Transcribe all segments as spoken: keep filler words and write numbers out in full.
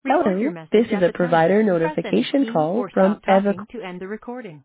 Record your Hello, this message is at a the tone. provider Press any notification key call or from stop Eva. talking to end the recording.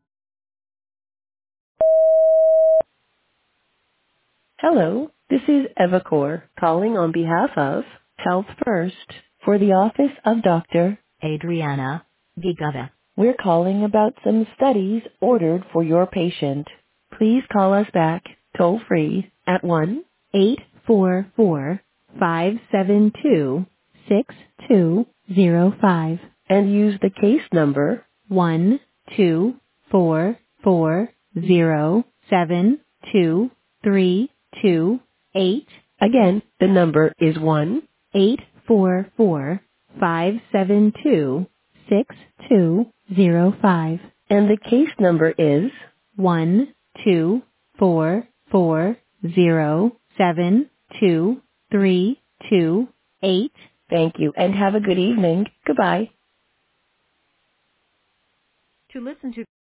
Hello, this is Evacor calling on behalf of Health First for the office of Doctor Adriana Vigava. We're calling about some studies ordered for your patient. Please call us back toll free at one eight four four, five seven two, six two zero five and use the case number one two four four zero seven two three two eight. Again, the number is one eight four four five seven two six two zero five, and the case number is one two four four zero seven two three two eight. Thank you, and have a good evening. Goodbye. To listen to